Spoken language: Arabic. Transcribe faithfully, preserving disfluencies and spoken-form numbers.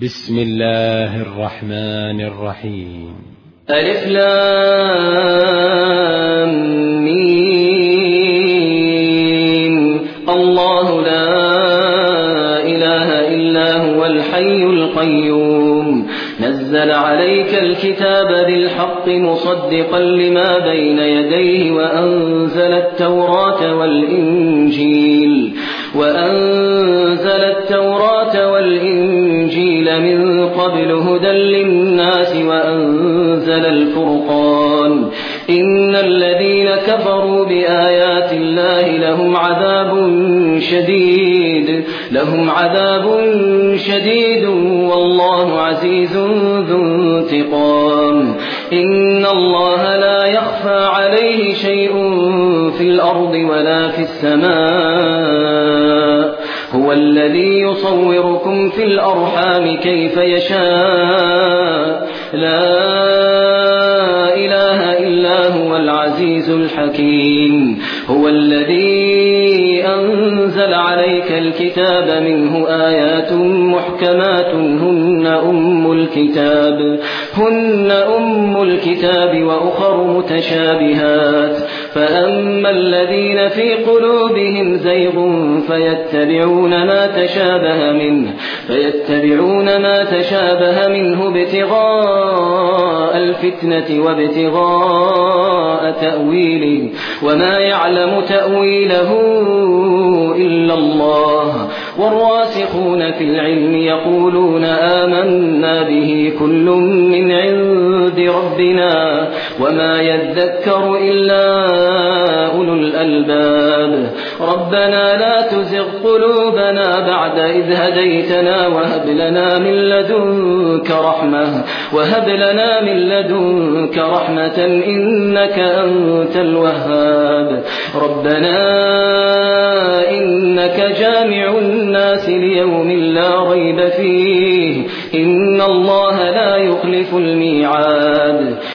بسم الله الرحمن الرحيم. ألف لام ميم. الله لا إله إلا هو الحي القيوم نزل عليك الكتاب بالحق مصدقا لما بين يديه وأنزل التوراة والإنجيل وأنزل التوراة والإنجيل من قبل هدى للناس وأنزل الفرقان إن الذين كفروا بآيات الله لهم عذاب شديد لهم عذاب شديد والله عزيز ذو انتقام إن الله لا يخفى عليه شيء في الأرض ولا في السماء هو الذي يصوركم في الأرحام كيف يشاء لا إله إلا هو العزيز الحكيم هو الذي أنزل عليك الكتاب منه آيات محكمات هن أم الكتاب هن أم الكتاب وأخر متشابهات فأما الذين في قلوبهم زيغ فيتبعون ما تشابه منه فيتبعون ما تشابه منه ابتغاء الفتنة وابتغاء تأويله وما يعلم تأويله إلا الله والراسخون في العلم يقولون آمنا به كل من عند ربنا وما يذكر إلا أولو الألباب ربنا لا تزغ قلوبنا بعد إذ هديتنا وهب لنا من لدنك رحمة وهب لنا من لدنك رحمة إنك أنت الوهاب ربنا إنك جامع الناس ليوم لا ريب فيه إن الله لا يخلف الميعاد